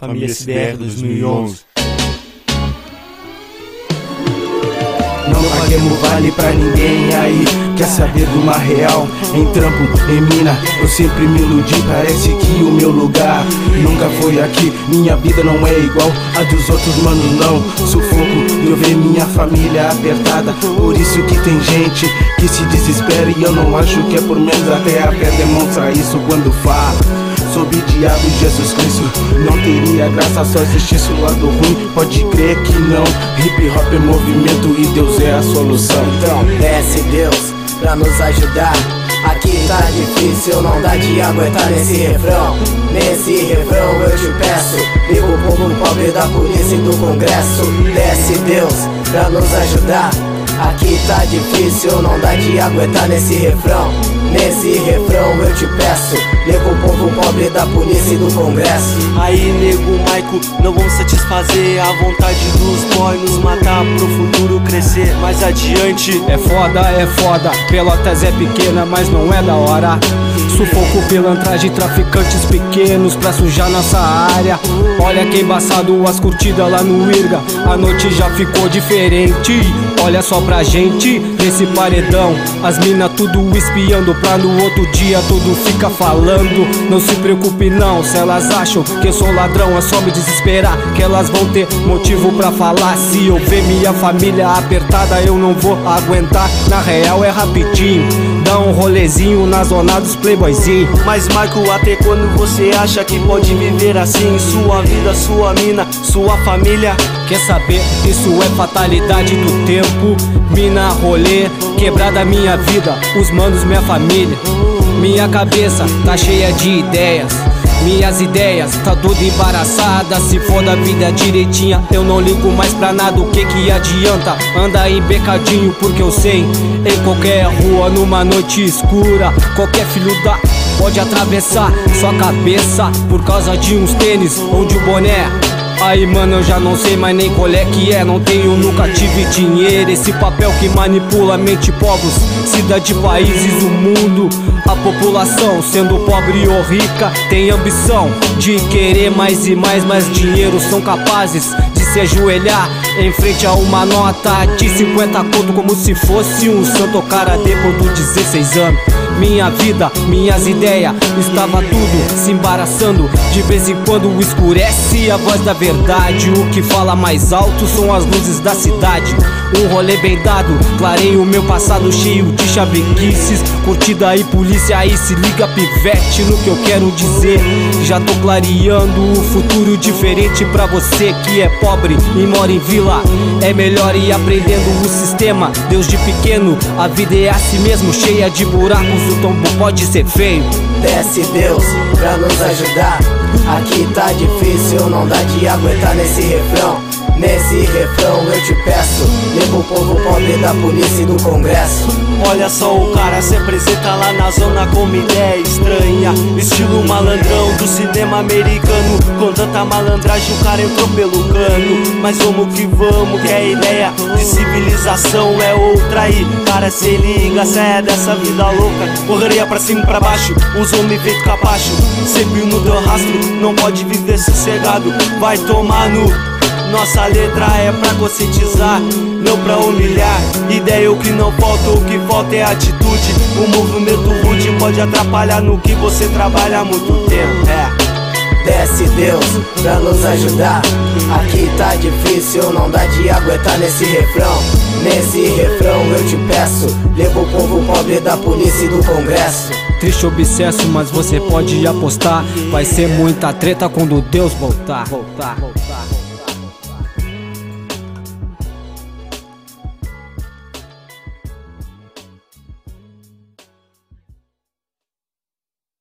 Família SBR 2011. Não paguemos vale pra ninguém aí. Quer saber de uma real? Em trampo, em mina, eu sempre me iludi. Parece que o meu lugar nunca foi aqui. Minha vida não é igual a dos outros, mano, não. Sufoco de eu ver minha família apertada. Por isso que tem gente que se desespera. E eu não acho que é por menos, até a fé demonstra isso quando fala sobre diabo e Jesus Cristo. Não teria graça só existisse o lado ruim. Pode crer que não. Hip hop é movimento e Deus é a solução. Então desce Deus pra nos ajudar. Aqui tá difícil, não dá de aguentar nesse refrão. Nesse refrão eu te peço, liga o povo pobre da polícia e do congresso. Desce Deus pra nos ajudar. Aqui tá difícil, não dá de aguentar nesse refrão. Nesse refrão eu te peço, liga o povo pobre da polícia e do congresso. Aí nego Maico, não vamos satisfazer a vontade dos boys, nos matar pro futuro crescer mais adiante. É foda, Pelotas é pequena, mas não é da hora. Sufoco, pilantragem, traficantes pequenos pra sujar nossa área. Olha que embaçado as curtidas lá no Irga. A noite já ficou diferente. Olha só pra gente, nesse paredão. As mina tudo espiando pra no outro dia tudo fica falando. Não se preocupe não, se elas acham que eu sou ladrão, é só me desesperar que elas vão ter motivo pra falar. Se eu ver minha família apertada eu não vou aguentar. Na real é rapidinho, dá um rolezinho na zona dos playboyzinho. Mas Marco, até quando você acha que pode viver assim? Sua vida, sua mina, sua família. Quer saber? Isso é fatalidade do tempo. Mina, rolê, quebrada minha vida, os manos, minha família. Minha cabeça tá cheia de ideias. Minhas ideias tá tudo embaraçada. Se for da vida direitinha, eu não ligo mais pra nada. O que adianta? Anda em becadinho porque eu sei, em qualquer rua, numa noite escura, qualquer filho da pode atravessar sua cabeça por causa de uns tênis ou de um boné. Aí mano, eu já não sei mais nem qual é que é. Não tenho, nunca tive dinheiro. Esse papel que manipula a mente povos, cidade, países, o mundo. A população, sendo pobre ou rica, tem ambição de querer mais e mais dinheiro. São capazes de se ajoelhar em frente a uma nota de 50 conto, como se fosse um santo cara depois dos 16 anos. Minha vida, minhas ideias, estava tudo se embaraçando. De vez em quando escurece a voz da verdade. O que fala mais alto são as luzes da cidade. Um rolê bem dado, clarei o meu passado cheio de chavequices. Curtida e polícia, aí se liga pivete no que eu quero dizer. Já tô clareando o futuro diferente pra você que é pobre e mora em vila. É melhor ir aprendendo o sistema. Deus de pequeno, a vida é assim mesmo, cheia de buracos, o tombo pode ser feio. Desce Deus pra nos ajudar. Aqui tá difícil, não dá de aguentar nesse refrão. Nesse refrão eu te peço, liga o povo pobre da polícia e do congresso. Olha só, o cara se apresenta lá na zona com uma ideia estranha, estilo malandrão do cinema americano. Com tanta malandragem o cara entrou pelo cano. Mas vamos que vamos, que a ideia de civilização é outra aí. Cara, se liga, saia dessa vida louca. Correria pra cima e pra baixo, os homens feito capacho. Sempre no teu rastro, não pode viver sossegado. Vai tomar no... Nossa letra é pra conscientizar, não pra humilhar. Ideia é o que não falta, o que falta é atitude. O movimento rude pode atrapalhar no que você trabalha há muito tempo. Desce Deus pra nos ajudar. Aqui tá difícil, não dá de aguentar nesse refrão. Nesse refrão eu te peço, liga o povo pobre da polícia e do congresso. Triste obsesso, mas você pode apostar, vai ser muita treta quando Deus voltar.